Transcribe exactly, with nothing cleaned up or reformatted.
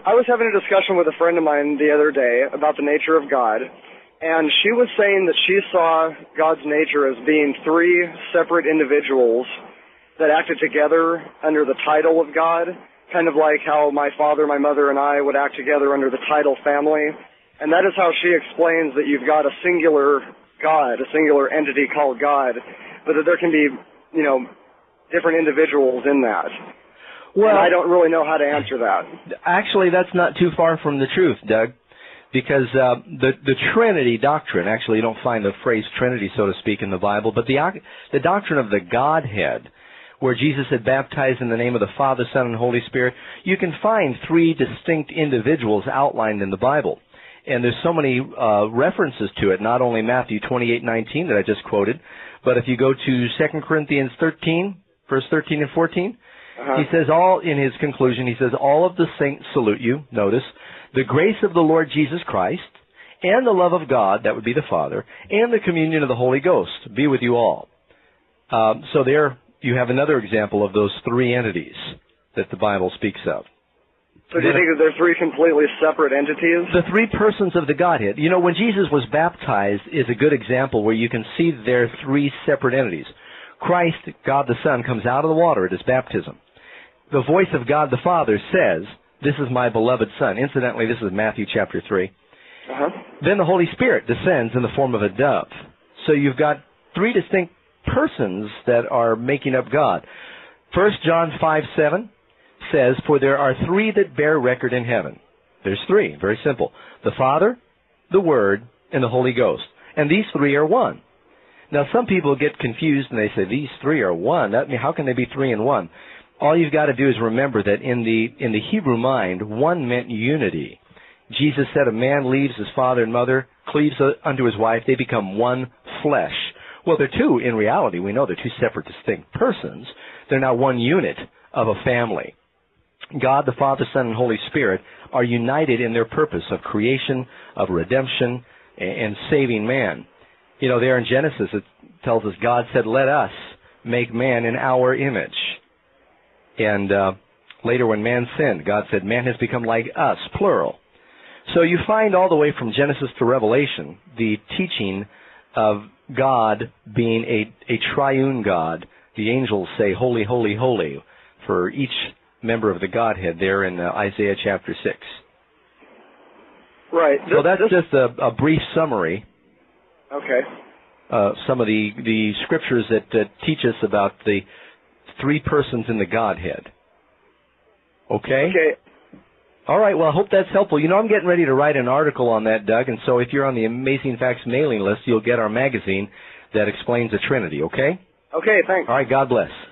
I was having a discussion with a friend of mine the other day about the nature of God, and she was saying that she saw God's nature as being three separate individuals that acted together under the title of God, kind of like how my father, my mother, and I would act together under the title family. And that is how she explains that you've got a singular God, a singular entity called God, but that there can be, you know, different individuals in that. Well, and I don't really know how to answer that. Actually, that's not too far from the truth, Doug, because uh, the the Trinity doctrine, actually you don't find the phrase Trinity, so to speak, in the Bible, but the the doctrine of the Godhead, where Jesus had baptized in the name of the Father, Son, and Holy Spirit, you can find three distinct individuals outlined in the Bible. And there's so many uh, references to it, not only Matthew twenty-eight nineteen that I just quoted, but if you go to Second Corinthians thirteen, verse thirteen and fourteen, uh-huh. He says all, in his conclusion, he says, all of the saints salute you, notice, the grace of the Lord Jesus Christ, and the love of God, that would be the Father, and the communion of the Holy Ghost be with you all. Um, so there you have another example of those three entities that the Bible speaks of. So do you think that they're three completely separate entities? The three persons of the Godhead. You know, when Jesus was baptized is a good example where you can see there three separate entities. Christ, God the Son, comes out of the water at his baptism. The voice of God the Father says, this is my beloved Son. Incidentally, this is Matthew chapter three. Uh-huh. Then the Holy Spirit descends in the form of a dove. So you've got three distinct persons that are making up God. First John five seven says, for there are three that bear record in heaven. There's three, very simple. The Father, the Word, and the Holy Ghost. And these three are one. Now some people get confused and they say, these three are one. That, I mean, how can they be three and one? All you've got to do is remember that in the in the Hebrew mind, one meant unity. Jesus said a man leaves his father and mother, cleaves unto his wife, they become one flesh. Well, they're two in reality. We know they're two separate, distinct persons. They're now one unit of a family. God, the Father, Son, and Holy Spirit are united in their purpose of creation, of redemption, and saving man. You know, there in Genesis it tells us God said, let us make man in our image. And uh, later when man sinned, God said, man has become like us, plural. So you find all the way from Genesis to Revelation the teaching of God being a, a triune God. The angels say, holy, holy, holy, for each member of the Godhead there in uh, Isaiah chapter six. Right. So that's just a, a brief summary. Okay. Uh, some of the, the scriptures that uh, teach us about the three persons in the Godhead. Okay? Okay. All right, well, I hope that's helpful. You know, I'm getting ready to write an article on that, Doug, and so if you're on the Amazing Facts mailing list, you'll get our magazine that explains the Trinity, okay? Okay, thanks. All right, God bless.